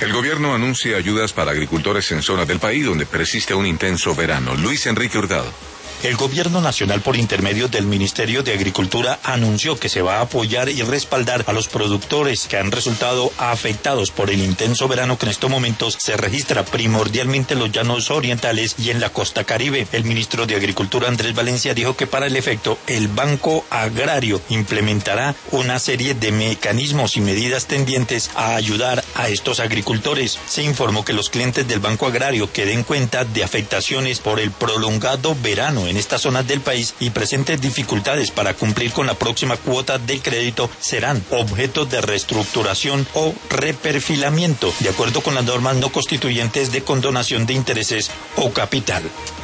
El gobierno anuncia ayudas para agricultores en zonas del país donde persiste un intenso verano. Luis Enrique Hurtado. El Gobierno Nacional, por intermedio del Ministerio de Agricultura, anunció que se va a apoyar y respaldar a los productores que han resultado afectados por el intenso verano que en estos momentos se registra primordialmente en los llanos orientales y en la costa caribe. El ministro de Agricultura, Andrés Valencia, dijo que para el efecto el Banco Agrario implementará una serie de mecanismos y medidas tendientes a ayudar a estos agricultores. Se informó que los clientes del Banco Agrario que den cuenta de afectaciones por el prolongado verano en estas zonas del país y presentes dificultades para cumplir con la próxima cuota del crédito serán objeto de reestructuración o reperfilamiento, de acuerdo con las normas no constituyentes de condonación de intereses o capital.